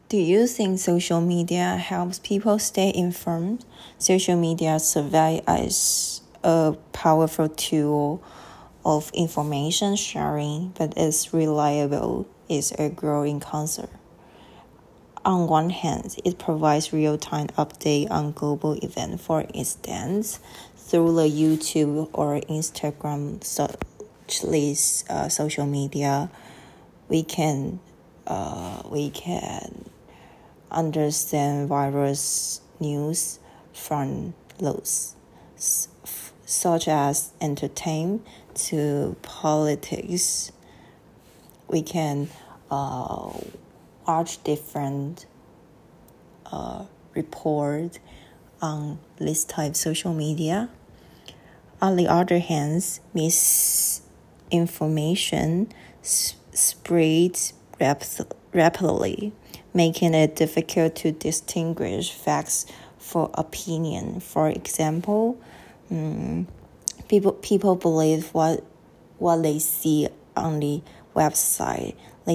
Do you think social media helps people stay informed? Social media survives as a powerful tool of information sharing, but its reliability is a growing concern. On one hand, it provides real-time update on global events. For instance, through the YouTube or Instagram social media, we can understand various news from those, such as entertainment to politics. We can watch different report on this type of social media. On the other hand, misinformation spreads rapidly, making it difficult to distinguish facts from opinion. For example, people believe what they see on the website. They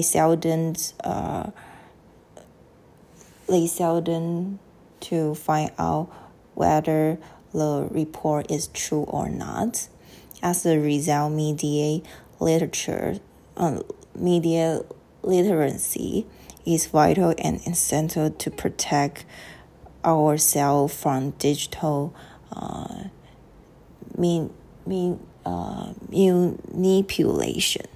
seldom to find out whether the report is true or not. As a result, media literacy is vital and essential to protect ourselves from digital manipulation.